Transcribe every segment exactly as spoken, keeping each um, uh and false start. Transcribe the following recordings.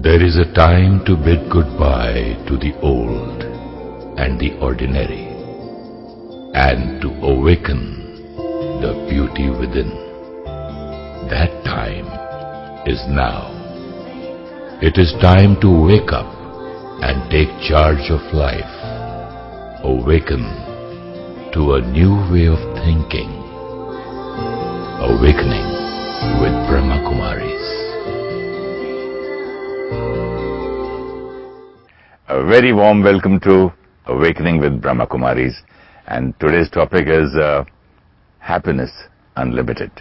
There is a time to bid goodbye to the old and the ordinary, and to awaken the beauty within. That time is now. It is time to wake up and take charge of life. Awaken to a new way of thinking. Awakening with Brahma Kumaris. A very warm welcome to Awakening with Brahma Kumaris, and today's topic is uh, Happiness Unlimited.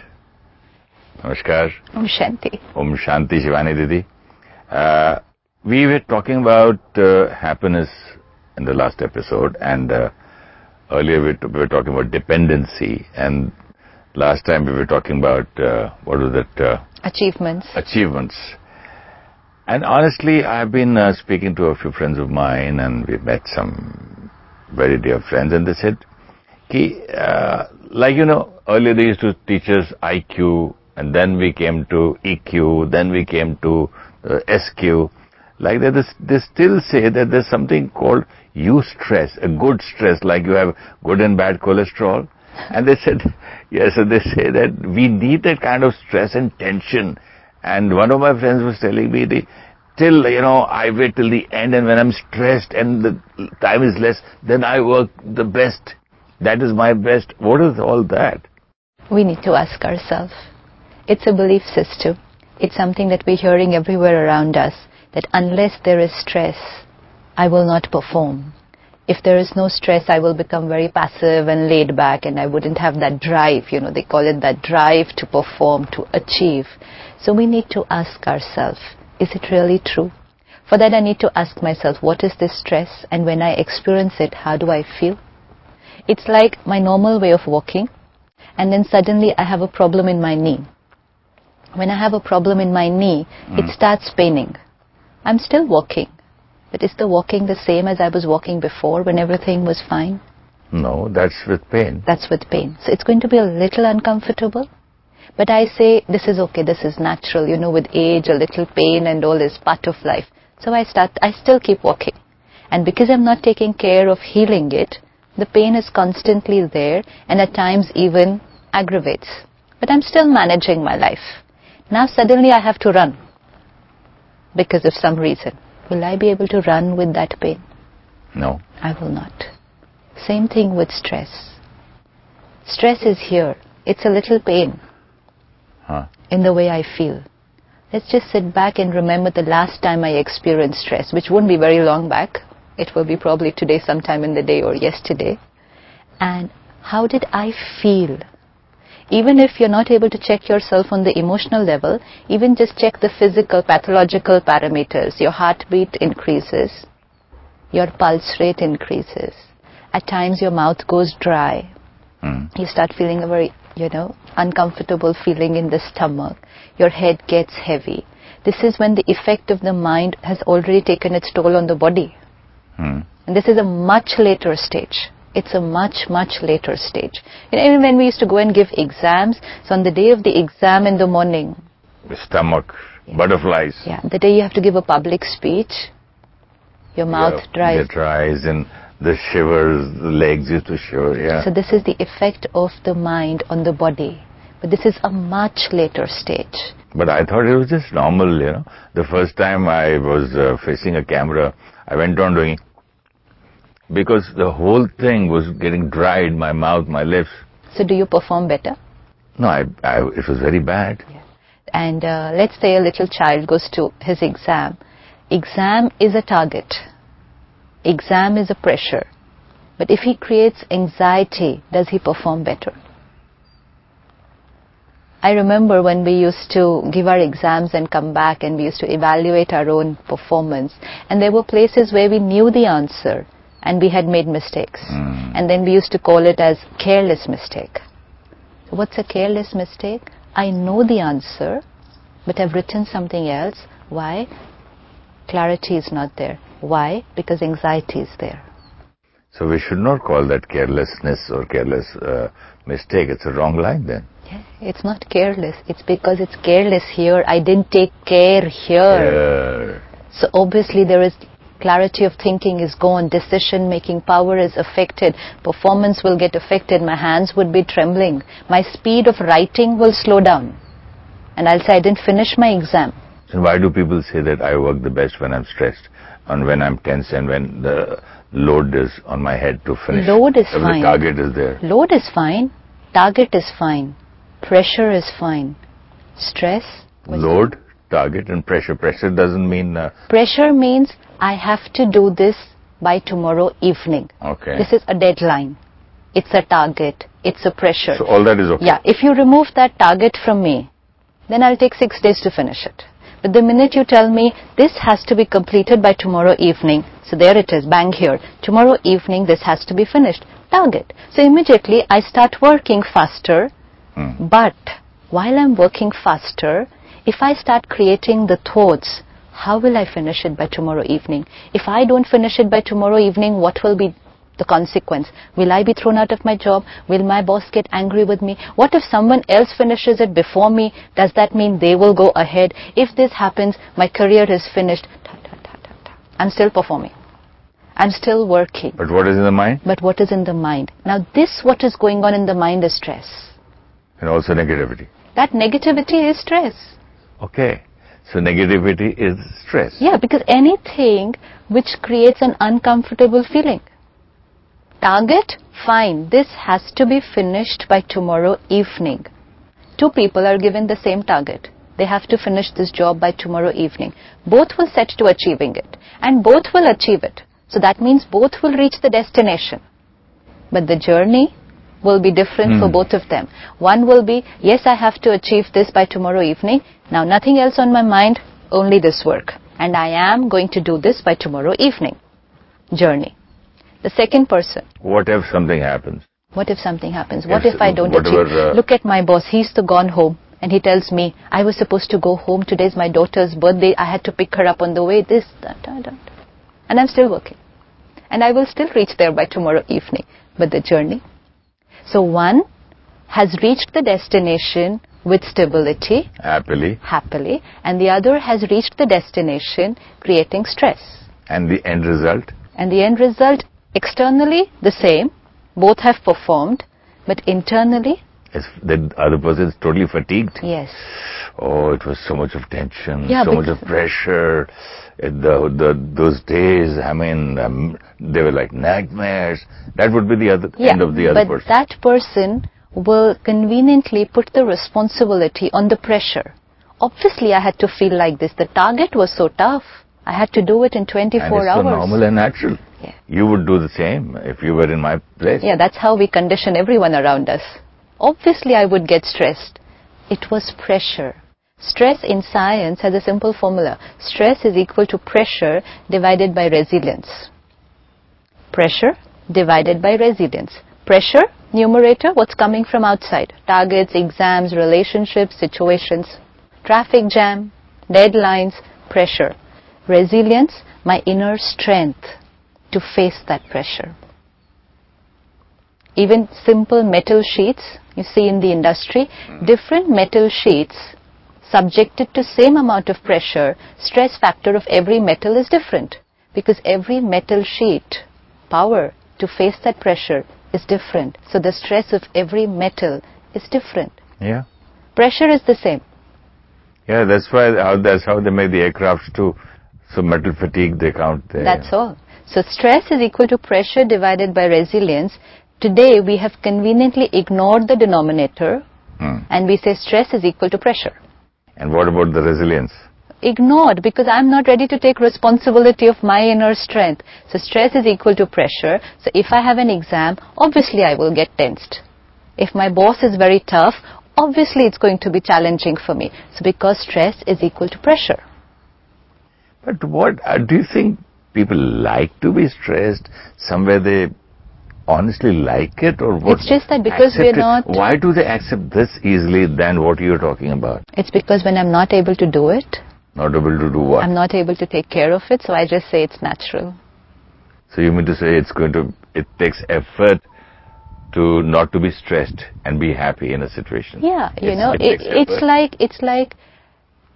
Namaskar. Om Shanti. Om Shanti, Shivani Didi. Uh, we were talking about uh, happiness in the last episode, and uh, earlier we, we were talking about dependency, and last time we were talking about, uh, what was it? Uh, Achievements. Achievements. And honestly, I've been uh, speaking to a few friends of mine, and we've met some very dear friends, and they said, Ki, uh, like, you know, earlier they used to teach us I Q, and then we came to E Q, then we came to uh, S Q. Like that, they still say that there's something called eustress, a good stress, like you have good and bad cholesterol. And they said, yes, so they say that we need that kind of stress and tension. And one of my friends was telling me, the, till, you know, I wait till the end, and when I'm stressed and the time is less, then I work the best. That is my best. What is all that? We need to ask ourselves. It's a belief system. It's something that we're hearing everywhere around us, that unless there is stress, I will not perform. If there is no stress, I will become very passive and laid back, and I wouldn't have that drive, you know, they call it that drive to perform, to achieve. So we need to ask ourselves, is it really true? For that, I need to ask myself, what is this stress? And when I experience it, how do I feel? It's like my normal way of walking, and then suddenly I have a problem in my knee. When I have a problem in my knee, mm. it starts paining. I'm still walking. But is the walking the same as I was walking before when everything was fine? No, that's with pain. That's with pain. So it's going to be a little uncomfortable. But I say, this is okay, this is natural. You know, with age, a little pain and all is part of life. So I start, I still keep walking. And because I'm not taking care of healing it, the pain is constantly there and at times even aggravates. But I'm still managing my life. Now suddenly I have to run because of some reason. Will I be able to run with that pain? No. I will not. Same thing with stress. Stress is here. It's a little pain huh. in the way I feel. Let's just sit back and remember the last time I experienced stress, which won't be very long back. It will be probably today, sometime in the day, or yesterday. And how did I feel? Even if you're not able to check yourself on the emotional level, even just check the physical, pathological parameters. Your heartbeat increases. Your pulse rate increases. At times your mouth goes dry. Mm. You start feeling a very, you know, uncomfortable feeling in the stomach. Your head gets heavy. This is when the effect of the mind has already taken its toll on the body. Mm. And this is a much later stage. It's a much, much later stage. You know, even when we used to go and give exams, so on the day of the exam in the morning, the stomach, yeah. butterflies. Yeah, the day you have to give a public speech, your mouth yeah, dries. It dries and the shivers, the legs used to shiver, yeah. So this is the effect of the mind on the body. But this is a much later stage. But I thought it was just normal, you know. The first time I was uh, facing a camera, I went on doing, because the whole thing was getting dried, my mouth, my lips. So do you perform better? No, I, I, it was very bad. Yeah. And uh, let's say a little child goes to his exam. Exam is a target. Exam is a pressure. But if he creates anxiety, does he perform better? I remember when we used to give our exams and come back and we used to evaluate our own performance. And there were places where we knew the answer and we had made mistakes. Mm. And then we used to call it as careless mistake. So what's a careless mistake? I know the answer, but I've written something else. Why? Clarity is not there. Why? Because anxiety is there. So we should not call that carelessness or careless uh, mistake. It's a wrong line then. Yeah, it's not careless. It's because it's careless here. I didn't take care here. Yeah. So obviously there is clarity of thinking is gone, decision making power is affected, performance will get affected, my hands would be trembling, my speed of writing will slow down, and I'll say I didn't finish my exam. And why do people say that I work the best when I'm stressed and when I'm tense and when the load is on my head to finish? Load is if fine. The target is there. Load is fine. Target is fine. Pressure is fine. Stress? Load, target and pressure. Pressure doesn't mean... Uh, pressure means I have to do this by tomorrow evening. Okay. This is a deadline. It's a target. It's a pressure. So all that is okay. Yeah. If you remove that target from me, then I'll take six days to finish it. But the minute you tell me this has to be completed by tomorrow evening, so there it is, bang here. Tomorrow evening this has to be finished. Target. So immediately I start working faster, mm. but while I'm working faster, if I start creating the thoughts, how will I finish it by tomorrow evening? If I don't finish it by tomorrow evening, what will be the consequence? Will I be thrown out of my job? Will my boss get angry with me? What if someone else finishes it before me? Does that mean they will go ahead? If this happens, my career is finished. Ta, ta, ta, ta, ta. I'm still performing. I'm still working. But what is in the mind? But what is in the mind? Now this, what is going on in the mind is stress. And also negativity. That negativity is stress. Okay. So negativity is stress. Yeah, because anything which creates an uncomfortable feeling. Target, fine. This has to be finished by tomorrow evening. Two people are given the same target. They have to finish this job by tomorrow evening. Both will set to achieving it. And both will achieve it. So that means both will reach the destination. But the journey will be different hmm. for both of them. One will be, yes, I have to achieve this by tomorrow evening. Now nothing else on my mind, only this work. And I am going to do this by tomorrow evening. Journey. The second person. What if something happens? What if something happens? What if, if I don't whatever, achieve? Uh, Look at my boss. He's the gone home. And he tells me, I was supposed to go home. Today's my daughter's birthday. I had to pick her up on the way. This, that, that, that. And I'm still working. And I will still reach there by tomorrow evening. But the journey. So one has reached the destination with stability. Happily. Happily. And the other has reached the destination creating stress. And the end result? And the end result, externally the same. Both have performed. But internally? It's, the other person is totally fatigued. Yes. Oh, it was so much of tension, yeah, so much of pressure. It, the, the, those days, I mean, um, they were like nightmares. That would be the other yeah, end of the other but person. That person will conveniently put the responsibility on the pressure. Obviously, I had to feel like this. The target was so tough. I had to do it in twenty-four and it's hours. So normal and natural. Yeah. You would do the same if you were in my place. Yeah, that's how we condition everyone around us. Obviously, I would get stressed. It was pressure. Stress in science has a simple formula. Stress is equal to pressure divided by resilience. Pressure divided by resilience. Pressure, numerator, what's coming from outside. Targets, exams, relationships, situations. Traffic jam, deadlines, pressure. Resilience, my inner strength to face that pressure. Even simple metal sheets, you see in the industry, different metal sheets subjected to same amount of pressure, stress factor of every metal is different. Because every metal sheet, power to face that pressure is different. So the stress of every metal is different. Yeah. Pressure is the same. Yeah, that's why, how, that's how they make the aircraft too. So metal fatigue, they count there. That's all. So stress is equal to pressure divided by resilience. Today, we have conveniently ignored the denominator hmm. and we say stress is equal to pressure. And what about the resilience? Ignored because I'm not ready to take responsibility of my inner strength. So stress is equal to pressure. So if I have an exam, obviously I will get tensed. If my boss is very tough, obviously it's going to be challenging for me. So because stress is equal to pressure. But what, uh, do you think people like to be stressed? Somewhere they honestly like it or what? It's just that because we're not... Why do they accept this easily than what you're talking about? It's because when I'm not able to do it... Not able to do what? I'm not able to take care of it, so I just say it's natural. So you mean to say it's going to... It takes effort to not to be stressed and be happy in a situation? Yeah, you it's, know, it it, it's like... It's like...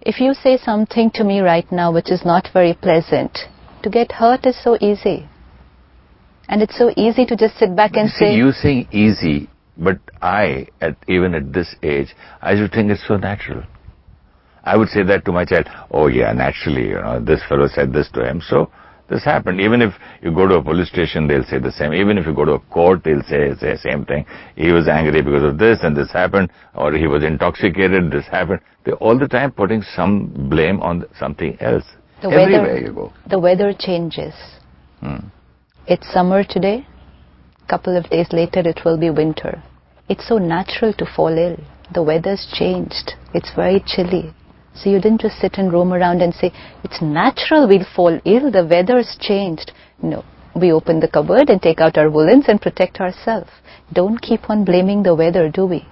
If you say something to me right now which is not very pleasant, to get hurt is so easy. And it's so easy to just sit back but and you say... See, you saying easy, but I, at even at this age, I should think it's so natural. I would say that to my child, oh yeah, naturally, you know, this fellow said this to him, so this happened. Even if you go to a police station, they'll say the same. Even if you go to a court, they'll say the same thing. He was angry because of this and this happened, or he was intoxicated, this happened. They're all the time putting some blame on something else. The Everywhere weather, you go. The weather changes. Hmm. It's summer today. Couple of days later, it will be winter. It's so natural to fall ill. The weather's changed. It's very chilly. So you didn't just sit and roam around and say, it's natural we'll fall ill, the weather's changed. No, we open the cupboard and take out our woolens and protect ourselves. Don't keep on blaming the weather, do we?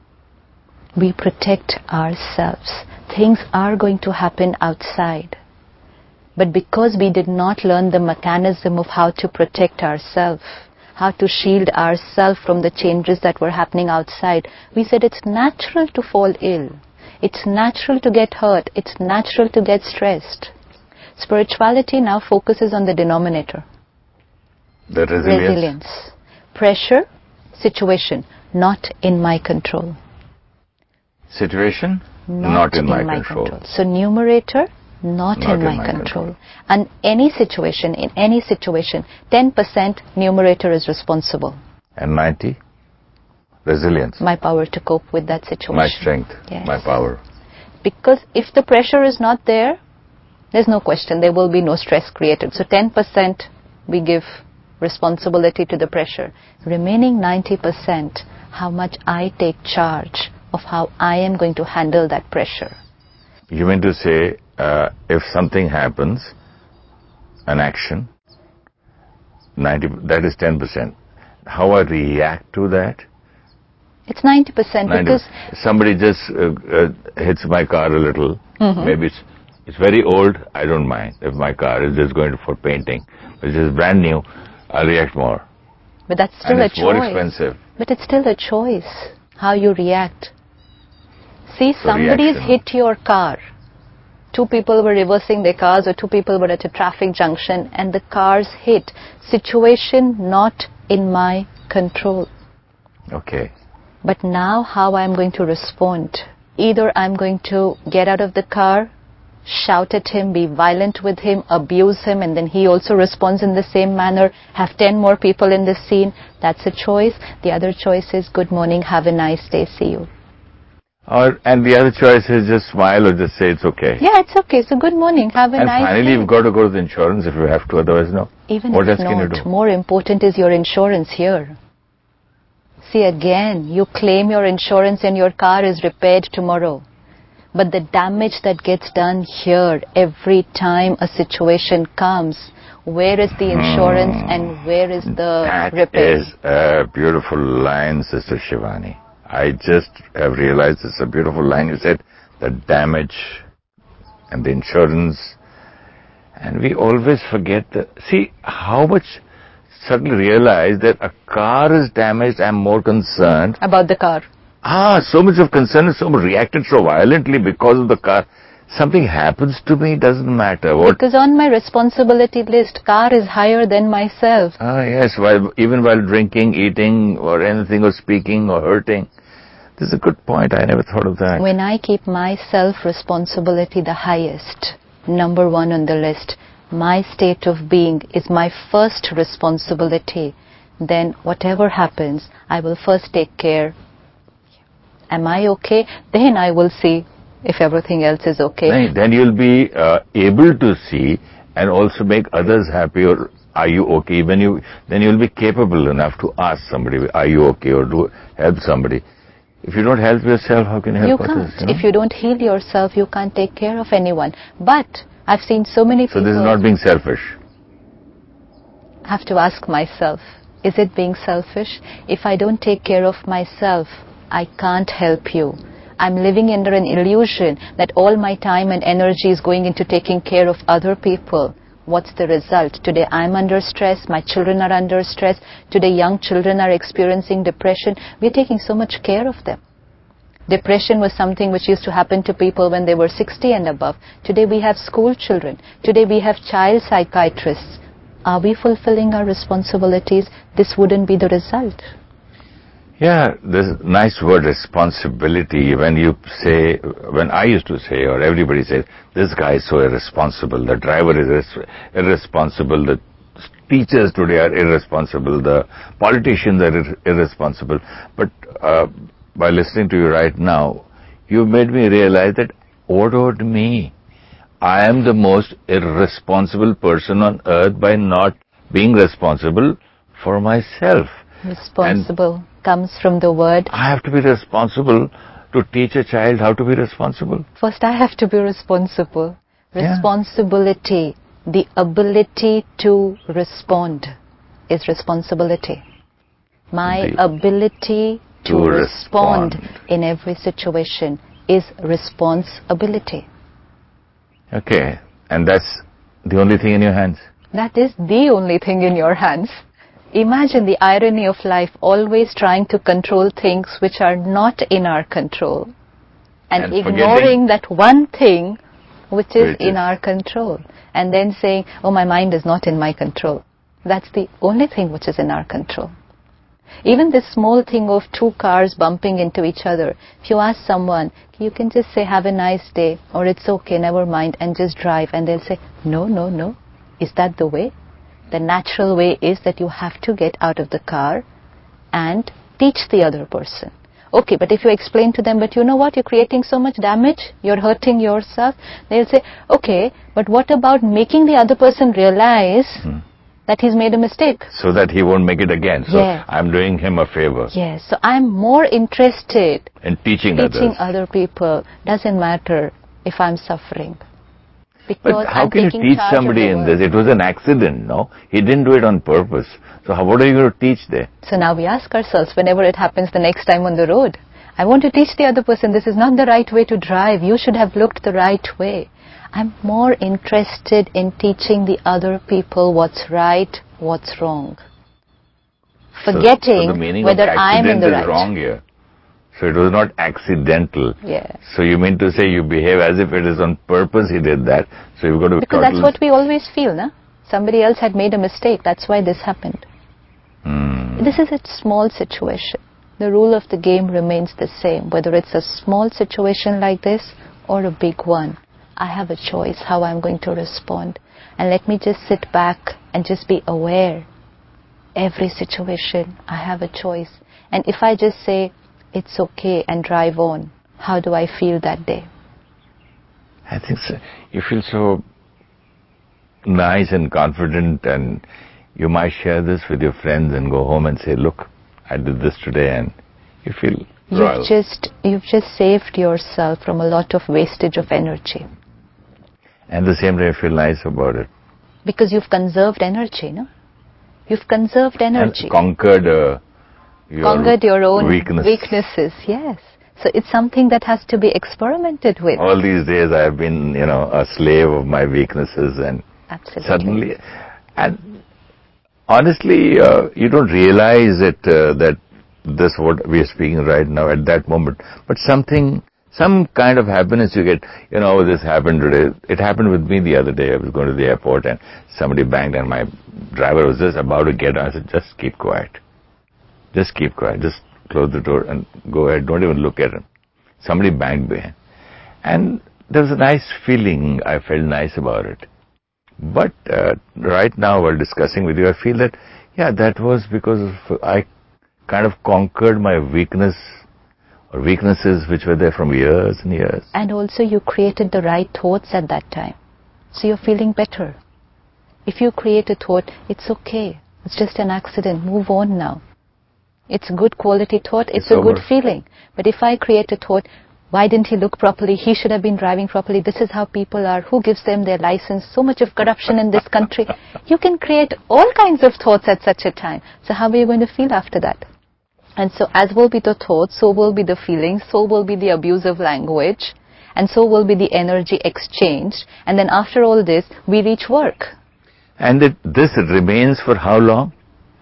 We protect ourselves. Things are going to happen outside. But because we did not learn the mechanism of how to protect ourselves, how to shield ourselves from the changes that were happening outside, we said it's natural to fall ill. It's natural to get hurt. It's natural to get stressed. Spirituality now focuses on the denominator. The resilience. Resilience. Pressure, situation, not in my control. Situation, Not, not in, in my, my control. control. So numerator, not, Not in, my, in my control. control. And any situation, in any situation, ten percent numerator is responsible. And ninety? Resilience. My power to cope with that situation. My strength, Yes. my power. Because if the pressure is not there, there's no question, there will be no stress created. So ten percent we give responsibility to the pressure. Remaining ninety percent, how much I take charge of how I am going to handle that pressure. You mean to say, uh, if something happens, an action, ninety, that is ten percent. How I react to that? It's ninety percent ninety because... Somebody just uh, uh, hits my car a little. Mm-hmm. Maybe it's, it's very old, I don't mind. If my car is just going for painting, but it's just brand new, I'll react more. But that's still and a it's choice. more expensive. But it's still a choice, how you react. See, So somebody's reaction. hit your car. Two people were reversing their cars, or two people were at a traffic junction, and the cars hit. Situation not in my control. Okay. But now how I'm going to respond. Either I'm going to get out of the car, shout at him, be violent with him, abuse him, and then he also responds in the same manner, have ten more people in the scene. That's a choice. The other choice is, good morning, have a nice day, see you. Or, and the other choice is just smile or just say it's okay. Yeah, it's okay. So good morning, have a and nice day. And finally you've got to go to the insurance if you have to, otherwise no. Even what if else can you not, do? more important is your insurance here. See, again, you claim your insurance and your car is repaired tomorrow. But the damage that gets done here every time a situation comes, where is the insurance hmm. and where is the that repair? That is a beautiful line, Sister Shivani. I just have realized it's a beautiful line. You said the damage and the insurance. And we always forget that. See, how much suddenly realize that a car is damaged, I'm more concerned. About the car. Ah, so much of concern, so much reacted so violently because of the car. Something happens to me, doesn't matter. What? Because on my responsibility list, car is higher than myself. Ah, yes, while, even while drinking, eating, or anything, or speaking, or hurting. This is a good point, I never thought of that. When I keep my self-responsibility the highest, number one on the list, my state of being is my first responsibility, then whatever happens, I will first take care. Am I okay? Then I will see if everything else is okay. Then you'll be uh, able to see and also make others happy, or are you okay? When you, then you'll be capable enough to ask somebody, are you okay, or do help somebody. If you don't help yourself, how can you help you others? Can't. You know? If you don't heal yourself, you can't take care of anyone. But I've seen so many people... So this is not being selfish. I have to ask myself, is it being selfish? If I don't take care of myself, I can't help you. I'm living under an illusion that all my time and energy is going into taking care of other people. What's the result? Today I'm under stress, my children are under stress, today young children are experiencing depression. We're taking so much care of them. Depression was something which used to happen to people when they were sixty and above. Today we have school children. Today we have child psychiatrists. Are we fulfilling our responsibilities? This wouldn't be the result. Yeah, this nice word, responsibility. When you say, when I used to say, or everybody says, this guy is so irresponsible, the driver is irresponsible, the teachers today are irresponsible, the politicians are ir- irresponsible. But uh, by listening to you right now, you made me realize that, what about me? I am the most irresponsible person on earth by not being responsible for myself. Responsible and comes from the word. I have to be responsible to teach a child how to be responsible. First, I have to be responsible. Yeah. Responsibility, the ability to respond, is responsibility. My The ability to, to respond, respond in every situation is responsibility. Okay, and that's the only thing in your hands? That is the only thing in your hands. Imagine the irony of life, always trying to control things which are not in our control, and, and ignoring that one thing which is which in is. our control, and then saying, oh, my mind is not in my control. That's the only thing which is in our control. Even this small thing of two cars bumping into each other, if you ask someone, you can just say, have a nice day, or it's okay, never mind, and just drive, and they'll say, no, no, no. Is that the way? The natural way is that you have to get out of the car and teach the other person. Okay, but if you explain to them, but you know what, you're creating so much damage, you're hurting yourself, they'll say, okay, but what about making the other person realize hmm. that he's made a mistake? So that he won't make it again. So yeah. I'm doing him a favor. Yes, so I'm more interested in teaching, teaching others. other people. Doesn't matter if I'm suffering. Because but how I'm can you teach somebody in this? It was an accident, no? He didn't do it on purpose. So how, what are you going to teach there? So now we ask ourselves, whenever it happens the next time on the road, I want to teach the other person, this is not the right way to drive. You should have looked the right way. I'm more interested in teaching the other people what's right, what's wrong. Forgetting so, so the meaning whether of I'm in the is right. wrong here. So it was not accidental. Yeah. So you mean to say you behave as if it is on purpose he did that. So you've got to... Because that's what we always feel, no? Somebody else had made a mistake. That's why this happened. Hmm. This is a small situation. The rule of the game remains the same. Whether it's a small situation like this or a big one, I have a choice how I'm going to respond. And let me just sit back and just be aware. Every situation, I have a choice. And if I just say, it's okay, and drive on, how do I feel that day? I think so. You feel so nice and confident, and you might share this with your friends and go home and say, look, I did this today, and you feel royal. You've just, you've just saved yourself from a lot of wastage of energy. And the same day you feel nice about it. Because you've conserved energy, no? You've conserved energy. And conquered... Uh, Your conquered your own weakness. weaknesses, yes. So it's something that has to be experimented with. All these days I have been, you know, a slave of my weaknesses, and Absolutely. suddenly, and honestly, uh, you don't realize it, uh, that this what we are speaking right now at that moment, but something, some kind of happiness you get, you know, this happened today. It happened with me the other day. I was going to the airport and somebody banged, and my driver was just about to get on. I said, just keep quiet. Just keep quiet. Just close the door and go ahead. Don't even look at him. Somebody banged behind. And there was a nice feeling. I felt nice about it. But uh, right now, while discussing with you, I feel that, yeah, that was because of, I kind of conquered my weakness or weaknesses which were there from years and years. And also you created the right thoughts at that time. So you're feeling better. If you create a thought, it's okay. It's just an accident. Move on now. It's a good quality thought. It's, it's a over. good feeling. But if I create a thought, why didn't he look properly? He should have been driving properly. This is how people are. Who gives them their license? So much of corruption in this country. You can create all kinds of thoughts at such a time. So how are you going to feel after that? And so as will be the thoughts, so will be the feelings, so will be the abusive language, and so will be the energy exchanged. And then after all this, we reach work. And it, this remains for how long?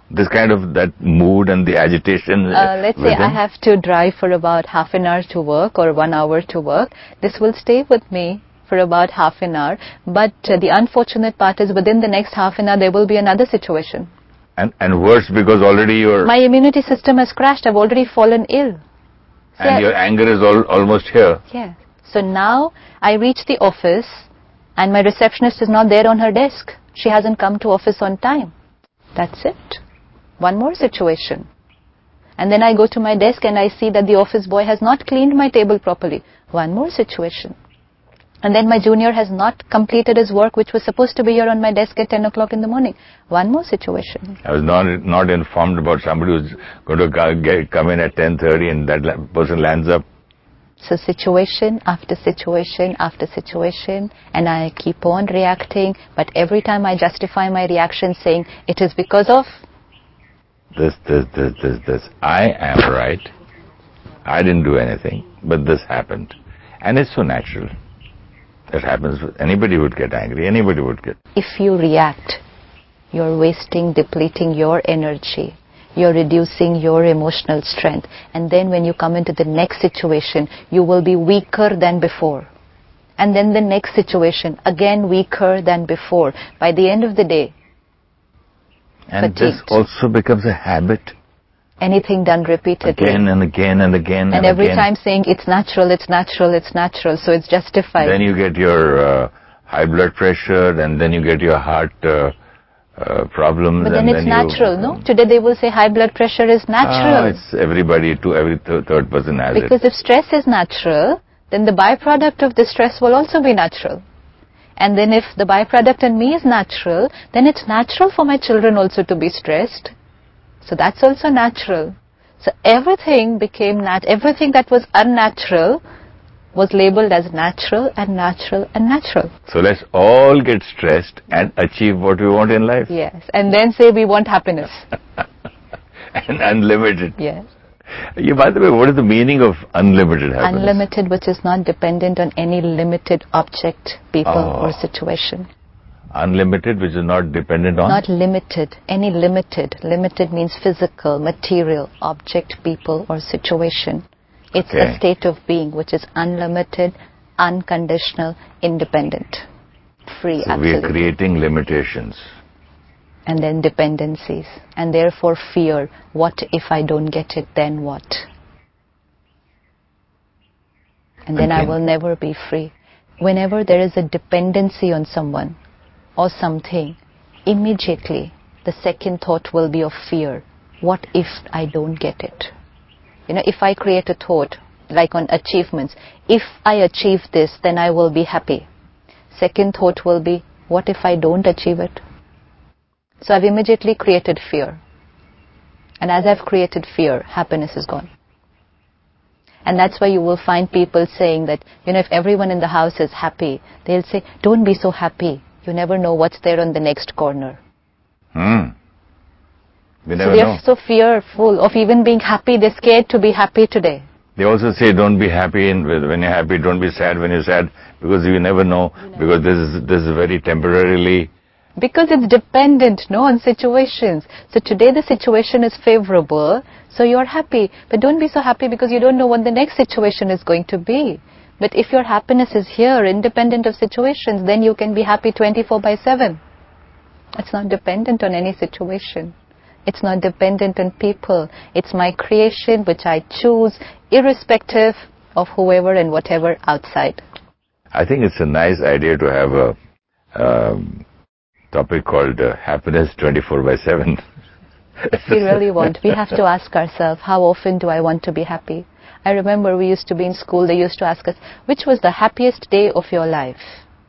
This kind of, that mood and the agitation Uh, let's say within? I have to drive for about half an hour to work or one hour to work. This will stay with me for about half an hour. But uh, the unfortunate part is within the next half an hour there will be another situation. And, and worse, because already you're... My immunity system has crashed. I've already fallen ill. So and I- your anger is al- almost here. Yes. So now I reach the office and my receptionist is not there on her desk. She hasn't come to office on time. That's it. One more situation. And then I go to my desk and I see that the office boy has not cleaned my table properly. One more situation. And then my junior has not completed his work which was supposed to be here on my desk at ten o'clock in the morning. One more situation. I was not not informed about somebody who's going to go- get, come in at ten thirty and that la- person lands up. So situation after situation after situation, and I keep on reacting, but every time I justify my reaction saying it is because of... This, this, this, this, this. I am right. I didn't do anything, but this happened. And it's so natural. It happens. Anybody would get angry. Anybody would get... If you react, you're wasting, depleting your energy. You're reducing your emotional strength. And then when you come into the next situation, you will be weaker than before. And then the next situation, again weaker than before. By the end of the day, And fatigued. this also becomes a habit. Anything done repeatedly. Again and again and again and, And every again. time saying it's natural, it's natural, it's natural, so it's justified. Then you get your uh, high blood pressure, and then you get your heart uh, uh, problems. But then and it's then natural, you, no? Today they will say high blood pressure is natural. Ah, it's everybody, to every th- third person has Because it. if stress is natural, then the byproduct of the stress will also be natural. And then if the byproduct in me is natural, then it's natural for my children also to be stressed. So that's also natural. So everything became nat- everything that was unnatural was labeled as natural and natural and natural. So let's all get stressed and achieve what we want in life. Yes. And then say we want happiness. And unlimited. Yes. Yeah, by the way, what is the meaning of unlimited happiness? Unlimited, which is not dependent on any limited object, people Oh. or situation. Unlimited, which is not dependent on? Not limited, any limited. Limited means physical, material, object, people or situation. It's Okay. a state of being which is unlimited, unconditional, independent, free, So we are absolute. creating limitations. And then dependencies. And therefore fear, what if I don't get it, then what? And then I Okay. will never be free. Whenever there is a dependency on someone or something, immediately the second thought will be of fear. What if I don't get it? You know, if I create a thought, like on achievements, if I achieve this, then I will be happy. Second thought will be, what if I don't achieve it? So I've immediately created fear. And as I've created fear, happiness is gone. And that's why you will find people saying that, you know, if everyone in the house is happy, they'll say, don't be so happy. You never know what's there on the next corner. Hmm. We So never they're know. so fearful of even being happy. They're scared to be happy today. They also say don't be happy in, when you're happy, don't be sad when you're sad, because you never know, because this is, this is very temporarily. Because it's dependent, no, on situations. So today the situation is favorable, so you're happy. But don't be so happy because you don't know what the next situation is going to be. But if your happiness is here, independent of situations, then you can be happy twenty-four by seven. It's not dependent on any situation. It's not dependent on people. It's my creation which I choose, irrespective of whoever and whatever outside. I think it's a nice idea to have a um, topic called uh, happiness twenty-four by seven. If we really want, we have to ask ourselves, how often do I want to be happy? I remember we used to be in school, they used to ask us, which was the happiest day of your life?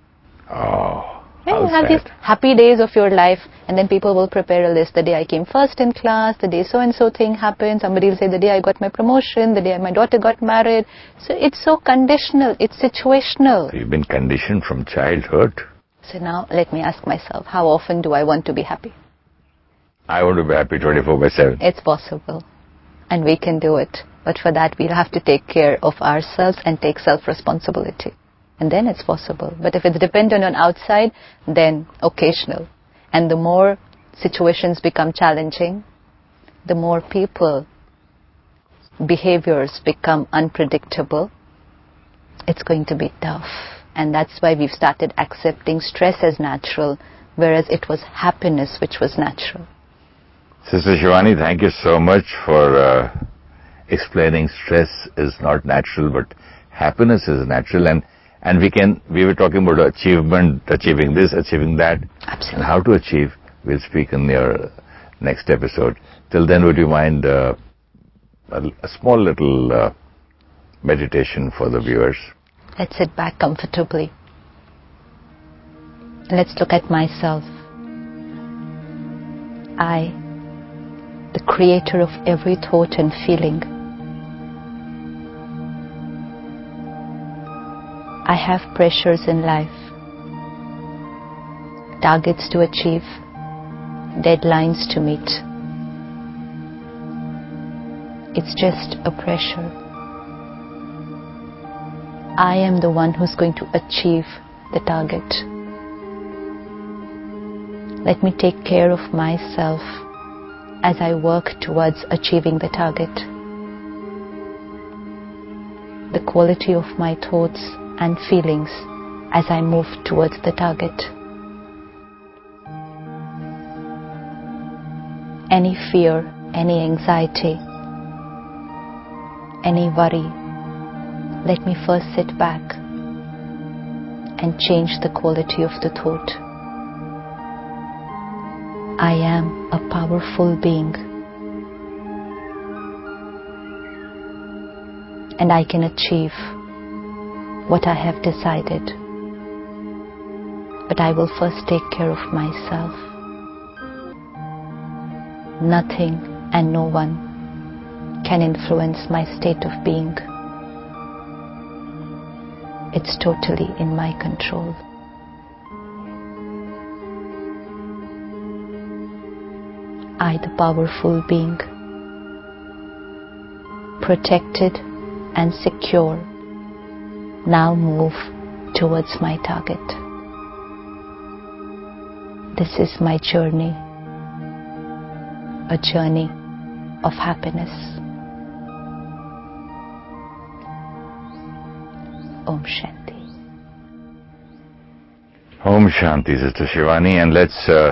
Oh, When you how's have that? these happy days of your life, and then people will prepare a list. The day I came first in class, the day so-and-so thing happened, somebody will say the day I got my promotion, the day my daughter got married. So it's so conditional, it's situational. You've been conditioned from childhood. So now let me ask myself, how often do I want to be happy? I want to be happy twenty-four by seven. It's possible. And we can do it. But for that, we'll have to take care of ourselves and take self-responsibility. And then it's possible. But if it's dependent on outside, then occasional. And the more situations become challenging, the more people, behaviors become unpredictable, it's going to be tough. And that's why we've started accepting stress as natural, whereas it was happiness which was natural. Sister Shivani, thank you so much for uh, explaining stress is not natural, but happiness is natural. And and we can, we were talking about achievement, achieving this, achieving that. Absolutely. And how to achieve, we'll speak in your next episode. Till then, would you mind uh, a, a small little uh, meditation for the viewers? Let's sit back comfortably. Let's look at myself. I, the creator of every thought and feeling. I have pressures in life, targets to achieve, deadlines to meet. It's just a pressure. I am the one who's going to achieve the target. Let me take care of myself as I work towards achieving the target. The quality of my thoughts and feelings as I move towards the target. Any fear, any anxiety, any worry, let me first sit back and change the quality of the thought. I am a powerful being, and I can achieve what I have decided. But I will first take care of myself. Nothing and no one can influence my state of being. It's totally in my control. I, the powerful being, protected and secure, now move towards my target. This is my journey, a journey of happiness. Om Shanti. Om Shanti, Sister Shivani, and let's uh,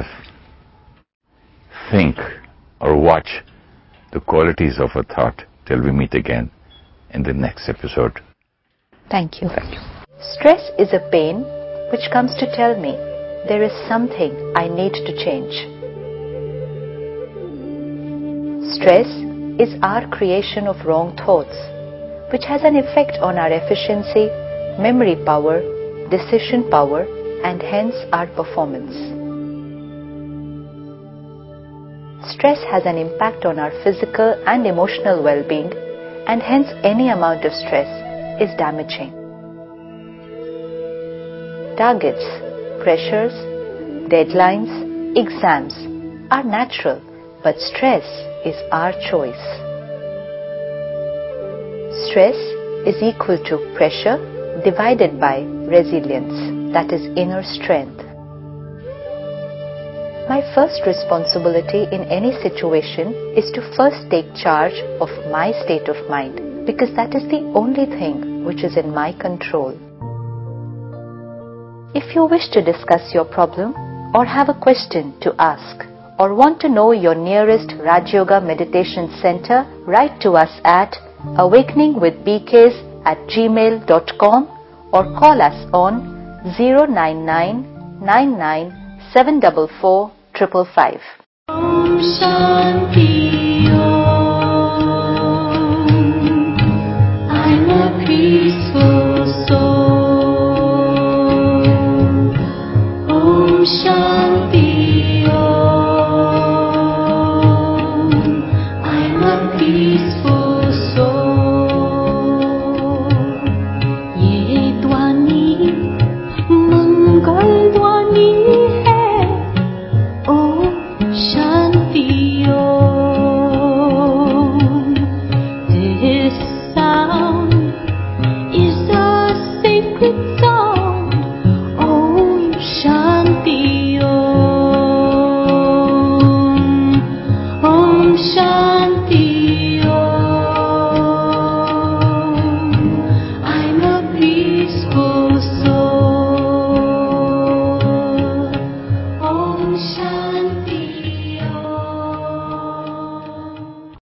think or watch the qualities of a thought till we meet again in the next episode. Thank you. Thank you. Stress is a pain which comes to tell me there is something I need to change. Stress is our creation of wrong thoughts, which has an effect on our efficiency, memory power, decision power, and hence our performance. Stress has an impact on our physical and emotional well-being, and hence any amount of stress is damaging. Targets, pressures, deadlines, exams are natural, but stress is our choice. Stress is equal to pressure divided by resilience, that is inner strength. My first responsibility in any situation is to first take charge of my state of mind, because that is the only thing which is in my control. If you wish to discuss your problem or have a question to ask or want to know your nearest Raj Yoga Meditation Center, write to us at awakeningwithbks at gmail dot com or call us on zero nine nine nine nine seven four four five five five. Om Shanti Om. I'm a peaceful soul. Om Shanti